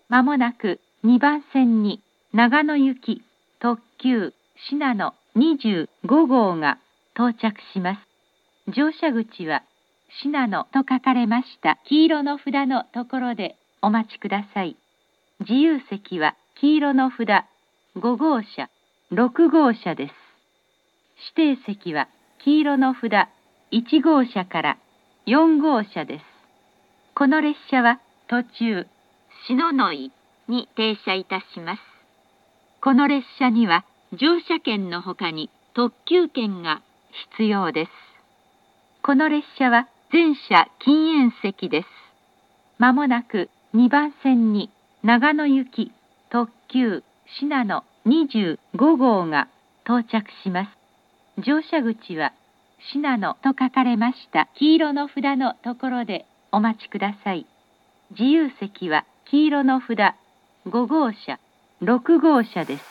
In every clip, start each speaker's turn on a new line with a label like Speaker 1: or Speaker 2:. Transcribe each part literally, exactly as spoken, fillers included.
Speaker 1: まもなくにばん線に長野行き特急しなのにじゅうごごうが到着します。乗車口はしなのと書かれました黄色の札のところでお待ちください。自由席は黄色の札ごごうしゃ、ろくごうしゃです。指定席は黄色の札いちごうしゃからよんごうしゃです。この列車は途中、篠ノ井に停車いたします。この列車には乗車券のほかに特急券が必要です。この列車は全車禁煙席です。まもなくにばん線に長野行き特急しなのにじゅうごごうが到着します。乗車口はしなのと書かれました黄色の札のところでお待ちください。自由席は黄色の札ごごうしゃ、ろくごうしゃです。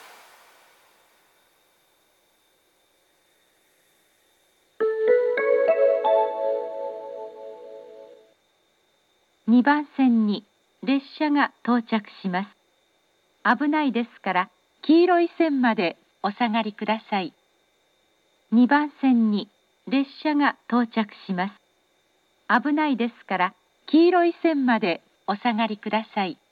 Speaker 1: にばん線に列車が到着します。危ないですから黄色い線までお下がりください。にばん線に列車が到着します。危ないですから黄色い線までお下がりください。